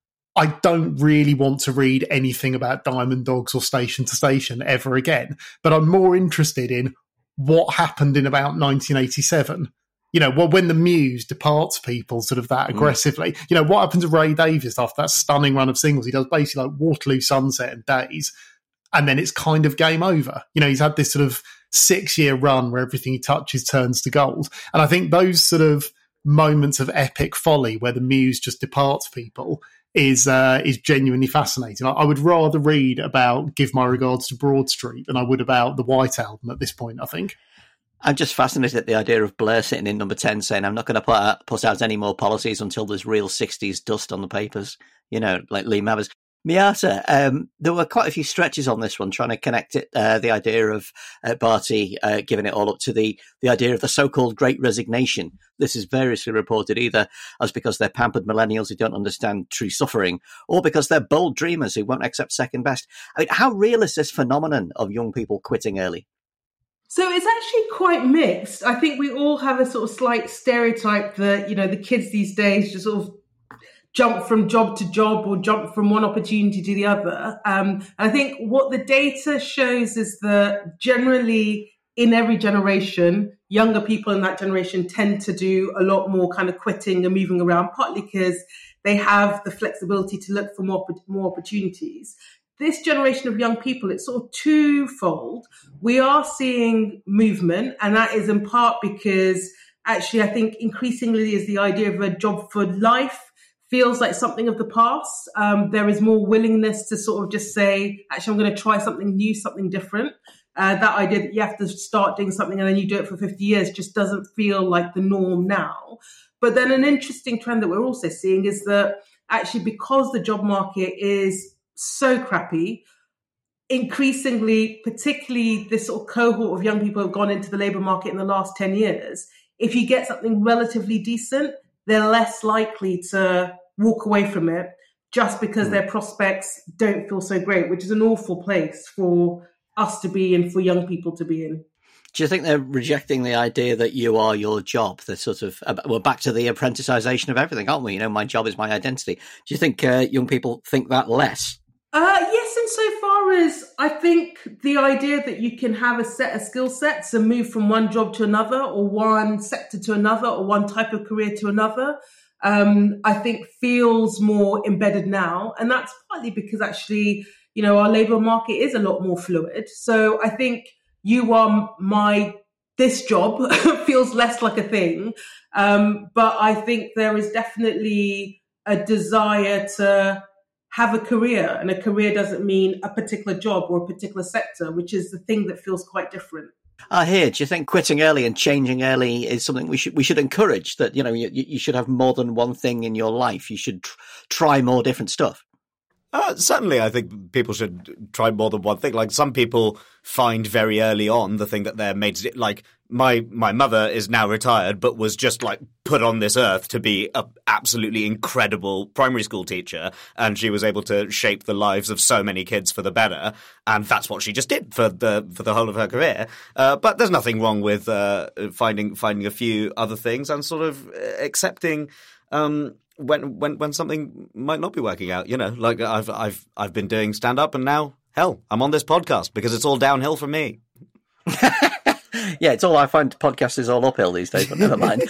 I don't really want to read anything about Diamond Dogs or Station to Station ever again, but I'm more interested in what happened in about 1987. When the muse departs people sort of that aggressively. What happened to Ray Davies after that stunning run of singles? He does basically like Waterloo Sunset and Days, and then it's kind of game over. He's had this sort of 6-year run where everything he touches turns to gold. And I think those sort of moments of epic folly where the muse just departs people is genuinely fascinating. I would rather read about Give My Regards to Broad Street than I would about the White Album at this point, I think. I'm just fascinated at the idea of Blair sitting in number 10 saying, I'm not going to put out any more policies until there's real 60s dust on the papers, like Lee Mavers. Miata, there were quite a few stretches on this one trying to connect it, the idea of Barty giving it all up to the idea of the so-called Great Resignation. This is variously reported either as because they're pampered millennials who don't understand true suffering, or because they're bold dreamers who won't accept second best. I mean, how real is this phenomenon of young people quitting early? So it's actually quite mixed. I think we all have a sort of slight stereotype that, the kids these days just sort of jump from job to job or jump from one opportunity to the other. And I think what the data shows is that generally in every generation, younger people in that generation tend to do a lot more kind of quitting and moving around, partly because they have the flexibility to look for more opportunities. This generation of young people, it's sort of twofold. We are seeing movement, and that is in part because actually I think increasingly is the idea of a job for life feels like something of the past. There is more willingness to sort of just say, actually, I'm going to try something new, something different. That idea that you have to start doing something and then you do it for 50 years just doesn't feel like the norm now. But then an interesting trend that we're also seeing is that actually because the job market is so crappy, increasingly, particularly this sort of cohort of young people who have gone into the labour market in the last 10 years, if you get something relatively decent, they're less likely to walk away from it just because their prospects don't feel so great, which is an awful place for us to be in, for young people to be in. Do you think they're rejecting the idea that you are your job? The sort of, we're back to the apprenticization of everything, aren't we? My job is my identity. Do you think young people think that less? Yes, insofar as I think the idea that you can have a set of skill sets and move from one job to another or one sector to another or one type of career to another, I think feels more embedded now. And that's partly because actually, our labour market is a lot more fluid. So I think you are this job feels less like a thing. But I think there is definitely a desire to have a career, and a career doesn't mean a particular job or a particular sector, which is the thing that feels quite different. Do you think quitting early and changing early is something we should encourage? That you should have more than one thing in your life. You should try more different stuff. Certainly, I think people should try more than one thing. Like, some people find very early on the thing that they're made to do. Like, my mother is now retired, but was just like put on this earth to be an absolutely incredible primary school teacher, and she was able to shape the lives of so many kids for the better. And that's what she just did for the whole of her career. But there's nothing wrong with finding a few other things and sort of accepting. When something might not be working out, like I've been doing stand up, and now, hell, I'm on this podcast because it's all downhill from me. Yeah, it's all I find. Podcast is all uphill these days, but never mind.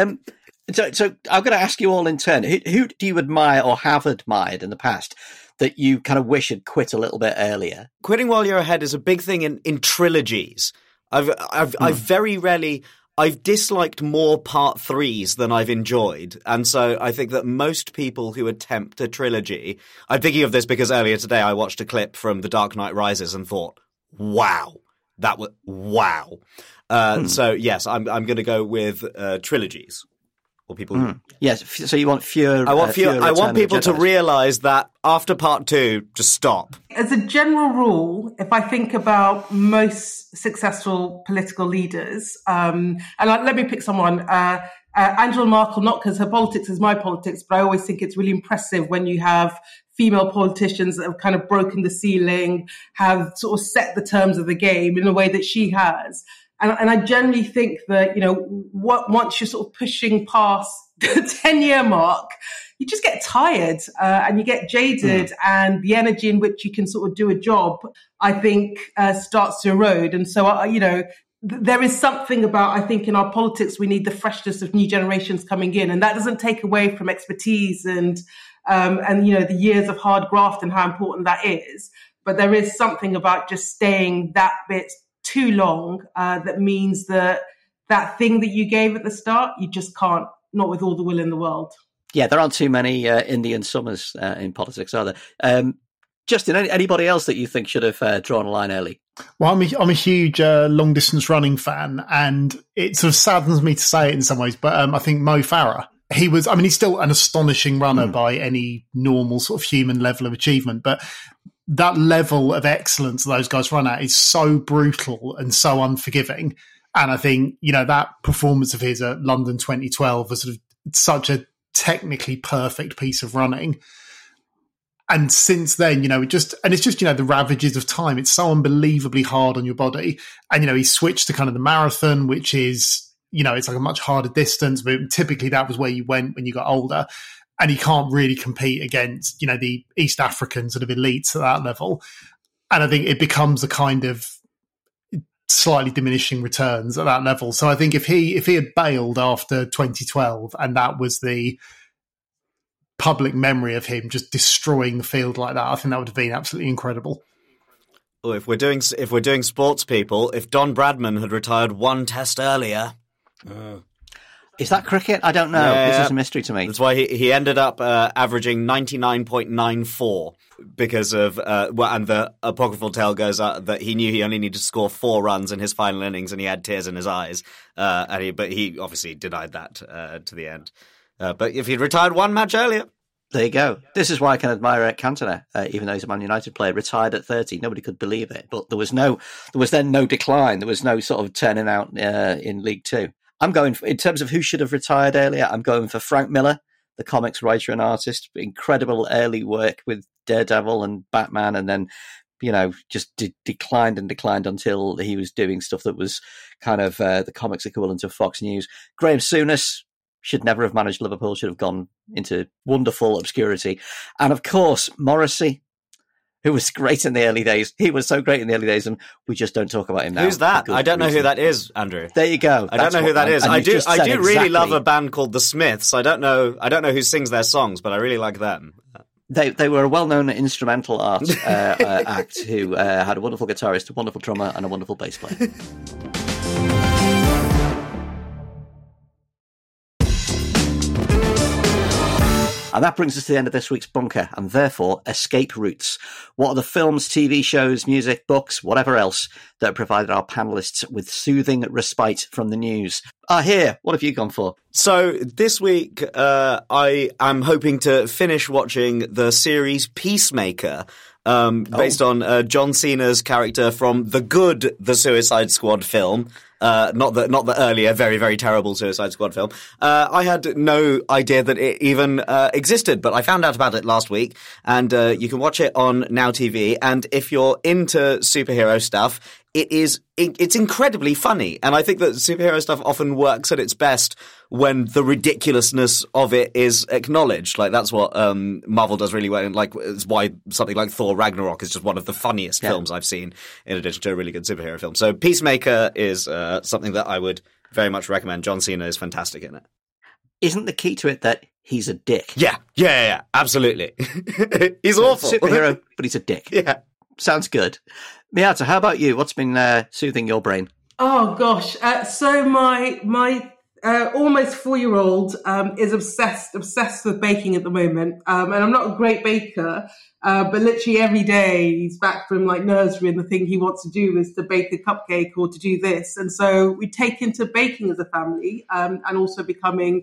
So I'm going to ask you all in turn. Who do you admire or have admired in the past that you kind of wish had quit a little bit earlier? Quitting while you're ahead is a big thing in trilogies. I've very rarely. I've disliked more part 3s than I've enjoyed. And so I think that most people who attempt a trilogy, I'm thinking of this because earlier today I watched a clip from The Dark Knight Rises and thought, wow, that was, wow. So yes, I'm going to go with trilogies. Or people. Yes, so you want fewer. I want people to realise that after part 2, just stop. As a general rule, if I think about most successful political leaders, and let me pick someone, Angela Merkel, not because her politics is my politics, but I always think it's really impressive when you have female politicians that have kind of broken the ceiling, have sort of set the terms of the game in a way that she has. And I generally think that, once you're sort of pushing past the 10-year mark, you just get tired and you get jaded, and the energy in which you can sort of do a job, I think, starts to erode. And so, there is something about, I think, in our politics, we need the freshness of new generations coming in. And that doesn't take away from expertise and the years of hard graft and how important that is. But there is something about just staying that bit too long that means that thing that you gave at the start, you just can't, not with all the will in the world. Yeah, there aren't too many Indian summers in politics, are there? Justin, anybody else that you think should have drawn a line early? Well, I'm a huge long distance running fan, and it sort of saddens me to say it in some ways, but I think Mo Farah. He's still an astonishing runner by any normal sort of human level of achievement, but that level of excellence those guys run at is so brutal and so unforgiving. And I think, that performance of his at London 2012 was sort of such a technically perfect piece of running. And since then, it's just, the ravages of time. It's so unbelievably hard on your body. And, he switched to kind of the marathon, which is, it's like a much harder distance, but typically that was where you went when you got older. And he can't really compete against, the East African sort of elites at that level. And I think it becomes a kind of slightly diminishing returns at that level. So I think if he had bailed after 2012 and that was the public memory of him just destroying the field like that, I think that would have been absolutely incredible. Oh, if we're doing sports people, if Don Bradman had retired one test earlier. Is that cricket? I don't know. Yeah, this is a mystery to me. That's why he ended up averaging 99.94 because of and the apocryphal tale goes that he knew he only needed to score 4 runs in his final innings, and he had tears in his eyes. But he obviously denied that to the end. But if he'd retired one match earlier. There you go. This is why I can admire Cantona, even though he's a Man United player, retired at 30. Nobody could believe it. But there was then no decline. There was no sort of turning out in League Two. I'm going, in terms of who should have retired earlier, I'm going for Frank Miller, the comics writer and artist. Incredible early work with Daredevil and Batman, and then, just declined until he was doing stuff that was kind of the comics equivalent of Fox News. Graham Souness should never have managed Liverpool, should have gone into wonderful obscurity. And of course, Morrissey, who was great in the early days. He was so great in the early days, and we just don't talk about him now. Who's that? I don't know who that is, Andrew. There you go. I don't know who that is. I do really love a band called The Smiths. I don't know who sings their songs, but I really like them. They were a well-known instrumental art act who had a wonderful guitarist, a wonderful drummer, and a wonderful bass player. And that brings us to the end of this week's Bunker, and therefore escape routes. What are the films, TV shows, music, books, whatever else that have provided our panellists with soothing respite from the news? Here, what have you gone for? So this week, I am hoping to finish watching the series Peacemaker, based on John Cena's character from The Suicide Squad film. Not the earlier, very, very terrible Suicide Squad film. I had no idea that it even existed, but I found out about it last week, and you can watch it on Now TV. And if you're into superhero stuff, it's incredibly funny, and I think that superhero stuff often works at its best when the ridiculousness of it is acknowledged. Like, that's what Marvel does really well, and like it's why something like Thor Ragnarok is just one of the funniest films I've seen, in addition to a really good superhero film. So Peacemaker is something that I would very much recommend. John Cena is fantastic in it. Isn't the key to it that he's a dick? Yeah, absolutely. He's awful. Superhero, but he's a dick. Yeah. Sounds good. Miata, how about you? What's been soothing your brain? Oh gosh, so my almost 4-year-old is obsessed with baking at the moment, and I'm not a great baker, but literally every day he's back from like nursery, and the thing he wants to do is to bake a cupcake or to do this, and so we take into baking as a family, and also becoming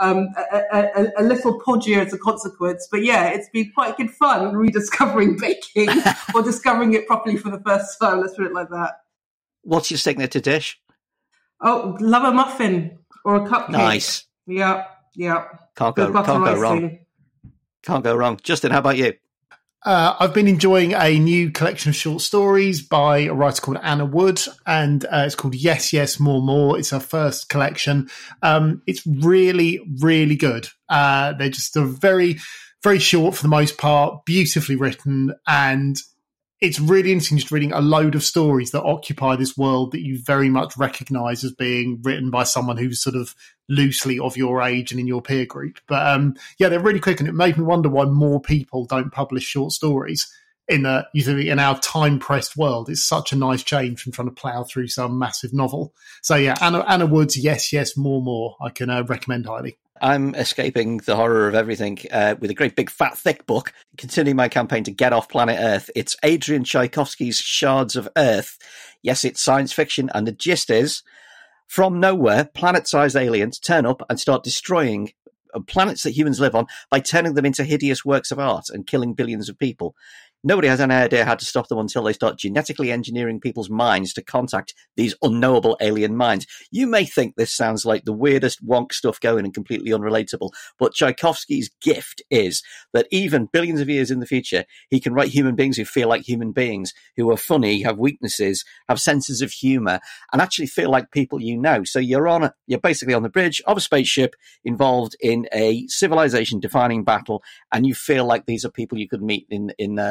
a little podgier as a consequence. But yeah, it's been quite good fun rediscovering baking or discovering it properly for the first time. Let's put it like that. What's your signature dish? Oh, love a muffin or a cupcake. Nice. Yeah. Can't go wrong. Can't go wrong. Justin, how about you? I've been enjoying a new collection of short stories by a writer called Anna Wood, and it's called Yes, Yes, More, More. It's her first collection. It's really, really good. They're just very, very short for the most part, beautifully written, and it's really interesting just reading a load of stories that occupy this world that you very much recognise as being written by someone who's sort of loosely of your age and in your peer group. But they're really quick, and it made me wonder why more people don't publish short stories in our time-pressed world. It's such a nice change from trying to plough through some massive novel. So yeah, Anna Wood's Yes, Yes, More, More, I can recommend highly. I'm escaping the horror of everything with a great big fat thick book, continuing my campaign to get off planet Earth. It's Adrian Tchaikovsky's Shards of Earth. Yes, it's science fiction, and the gist is, from nowhere, planet-sized aliens turn up and start destroying planets that humans live on by turning them into hideous works of art and killing billions of people. Nobody has any idea how to stop them until they start genetically engineering people's minds to contact these unknowable alien minds. You may think this sounds like the weirdest wonk stuff going and completely unrelatable, but Tchaikovsky's gift is that even billions of years in the future, he can write human beings who feel like human beings, who are funny, have weaknesses, have senses of humor, and actually feel like people you know. So you're basically on the bridge of a spaceship involved in a civilization-defining battle, and you feel like these are people you could meet in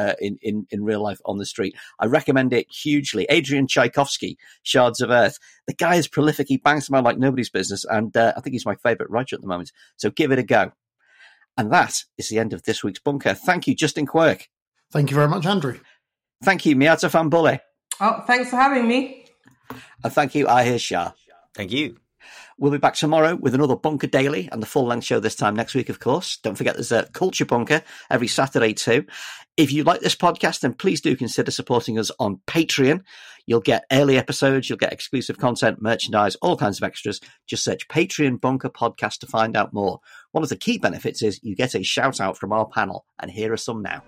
real life on the street. I recommend it hugely. Adrian Tchaikovsky, Shards of Earth. The guy is prolific. He bangs them out like nobody's business, and I think he's my favourite writer at the moment. So give it a go. And that is the end of this week's Bunker. Thank you, Justin Quirk. Thank you very much, Andrew. Thank you, Miata Fanbully. Oh, thanks for having me. And thank you, Ahir Shah. Thank you. We'll be back tomorrow with another Bunker Daily and the full-length show this time next week, of course. Don't forget there's a Culture Bunker every Saturday too. If you like this podcast, then please do consider supporting us on Patreon. You'll get early episodes, you'll get exclusive content, merchandise, all kinds of extras. Just search Patreon Bunker Podcast to find out more. One of the key benefits is you get a shout-out from our panel, and here are some now.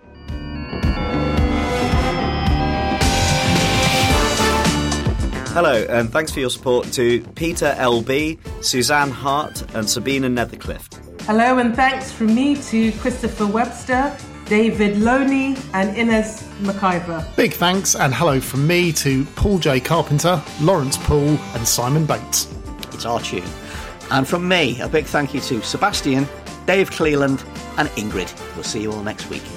Hello, and thanks for your support to Peter L.B., Suzanne Hart, and Sabina Netherclift. Hello, and thanks from me to Christopher Webster, David Loney, and Ines McIver. Big thanks and hello from me to Paul J. Carpenter, Lawrence Poole, and Simon Bates. It's our tune. And from me, a big thank you to Sebastian, Dave Cleland, and Ingrid. We'll see you all next week.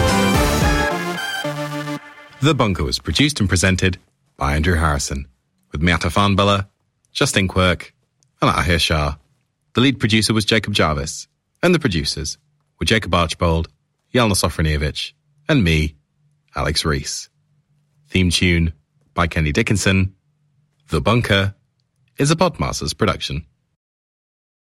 The Bunker was produced and presented by Andrew Harrison, with Miata Fanbully, Justin Quirk, and Ahir Shah. The lead producer was Jacob Jarvis, and the producers were Jacob Archbold, Yelena Sofronievich, and me, Alex Reese. Theme tune by Kenny Dickinson. The Bunker is a Podmasters production.